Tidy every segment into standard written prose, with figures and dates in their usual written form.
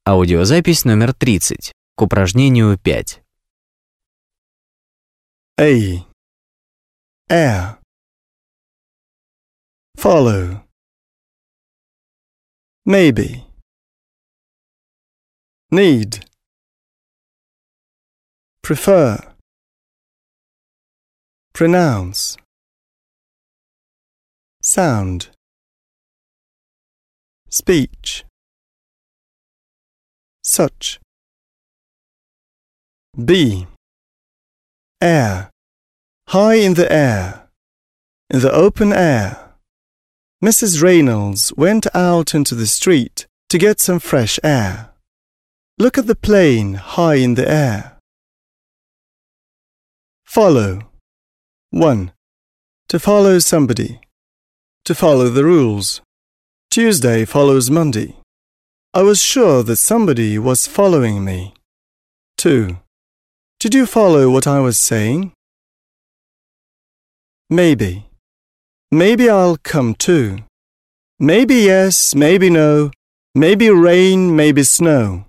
Аудиозапись номер 30 к упражнению 5. A. Air. Follow. Maybe. Need. Prefer. Pronounce. Sound. Speech. Such. Be. Air. High in the air. In the open air. Mrs. Reynolds went out into the street to get some fresh air. Look at the plane high in the air. Follow. 1. To follow somebody. To follow the rules. Tuesday follows Monday. I was sure that somebody was following me. 2. Did you follow what I was saying? Maybe. Maybe I'll come too. Maybe yes, maybe no. Maybe rain, maybe snow.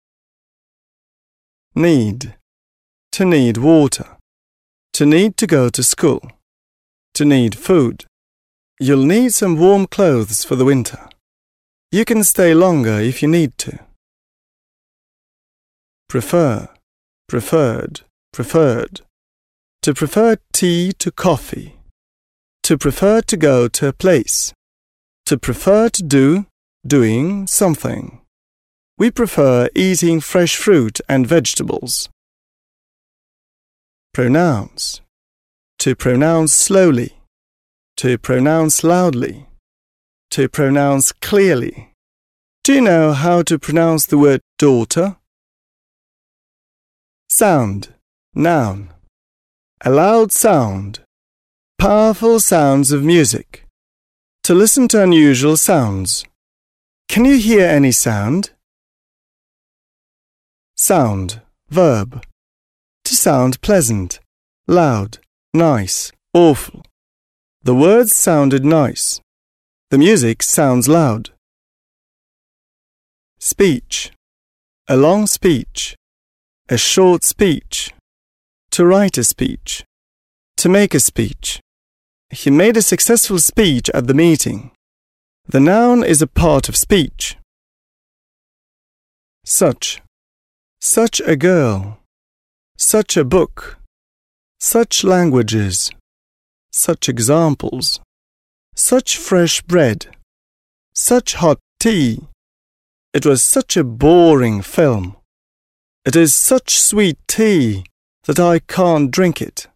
Need. To need water. To need to go to school. To need food. You'll need some warm clothes for the winter. You can stay longer if you need to. Prefer. Preferred. Preferred. To prefer tea to coffee. To prefer to go to a place. To prefer to do, doing something. We prefer eating fresh fruit and vegetables. Pronounce. To pronounce slowly. To pronounce loudly. To pronounce clearly. Do you know how to pronounce the word daughter? Sound. Noun. A loud sound. Powerful sounds of music. To listen to unusual sounds. Can you hear any sound? Sound. Verb. To sound pleasant, loud, nice, awful. The words sounded nice. The music sounds loud. Speech. A long speech. A short speech. To write a speech. To make a speech. He made a successful speech at the meeting. The noun is a part of speech. Such. Such a girl. Such a book. Such languages. Such examples. Such fresh bread. Such hot tea. It was such a boring film. It is such sweet tea that I can't drink it.